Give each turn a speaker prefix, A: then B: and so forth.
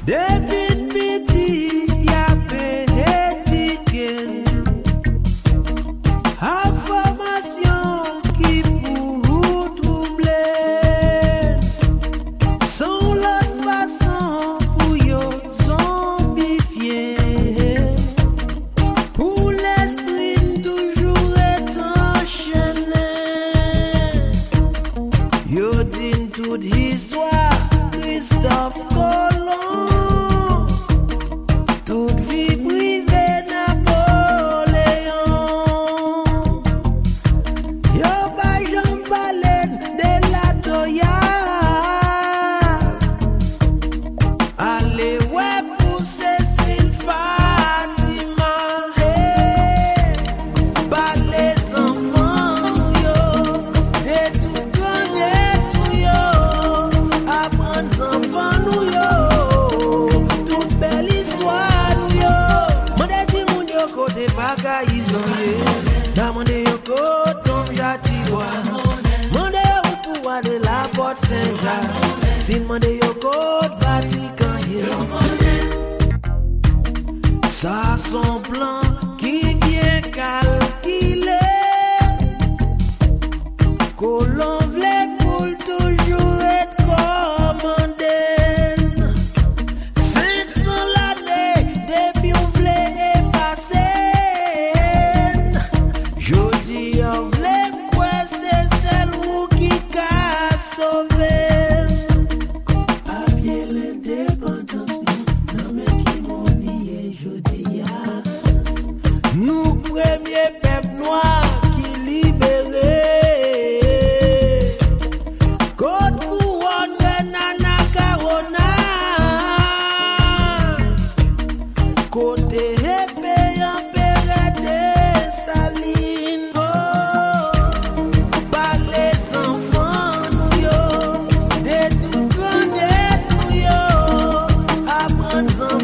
A: Depuis petit, y a pétiqué. Information qui pour troubler. Sans l'autre façon pour yo zombifier. Pour l'esprit toujours est enchaîné. Yo dit toute histoire, Christophe Colomb. Toute vie privée Napoléon. Yo pas Jean Palen de la Toya. Allez ouais pour Cécile Fatima. Pas les enfants yo. De tout grand de yo. Apprendre enfants nous yo. Toute belle histoire nous yo. Mande di moun yo côté bagaison ye. Da mande yo côté Jatibois. Mande yo pouvoir de la porte Saint-Jacques. Si mande yo côté Vatican ye. Ça son plan qui bien calculé. Colon vle pour toujours être commandé. 500 l'année depuis on vle effacer. Jodi on vle quoi c'est celle ou qui ka sauver. A bien l'indépendance nous nan men qui mourir jodi ya. Nous premier peuple noir qui libéré. Côte couronne Nana Carona. Côté épée empéré de Saline. Oh, pas les enfants nous yo. De tout grand nous yo. Apprendre